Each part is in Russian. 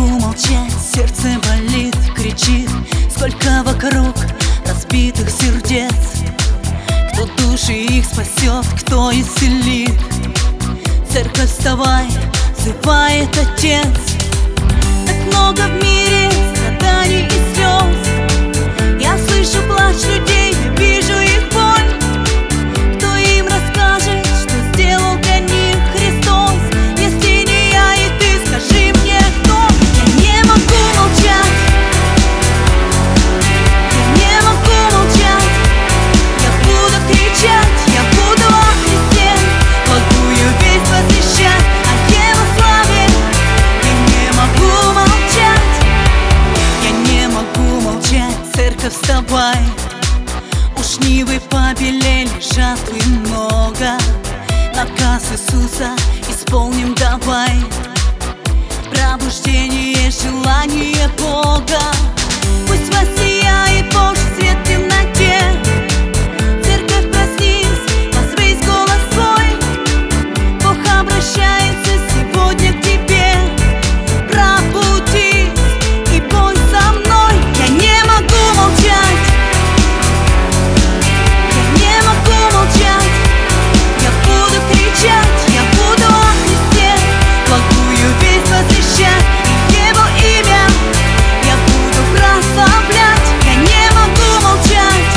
могу молчать, сердце болит, кричит. Сколько вокруг разбитых сердец. Кто души их спасет, кто исцелит? Церковь, вставай, взывает Отец. Так много в мире страданий и слез. Я слышу плач людей, я вижу их боль. Кто им расскажет, что сделал для них Христос? Если не я и ты, скажи мне, кто? Я не могу молчать. Я не могу молчать. Я буду кричать, я буду о Христе, благую весть возвещать о Его славе. Я не могу молчать. Я не могу молчать. Церковь, вставай. Уж нивы побелели, жатвы много. Наказ Иисуса исполним давай. Пробуждение, желание Бога. Пусть воссияет Божий свет в темноте. Церковь, проснись, возвысь голос свой. Бог обращается сегодня к тебе. Пробудись и пой со мной. Я не могу молчать. Я не могу молчать. Я буду кричать, я буду о Христе, благую весть возвещать и Его имя я буду прославлять. Я не могу молчать.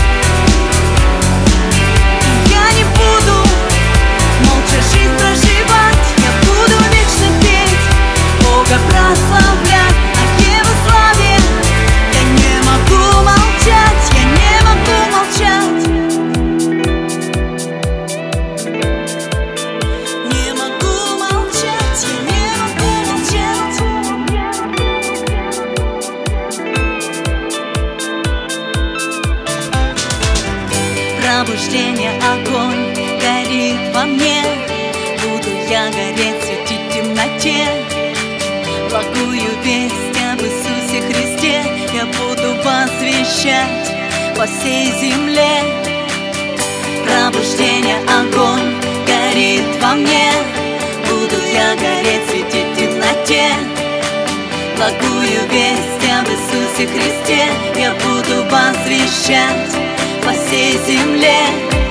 И я не буду молча жизнь проживать. Я буду вечно петь, Бога прославлять о Его славе. Я не могу молчать. Я не могу молчать. Не могу молчать. Я не могу молчать. Пробуждение, огонь горит во мне. Буду я гореть, светить в темноте. Благую весть об Иисусе Христе я буду возвещать по всей земле. Пробуждение, огонь горит во мне. Буду я гореть, светить в темноте. Благую весть об Иисусе Христе я буду возвещать по всей земле.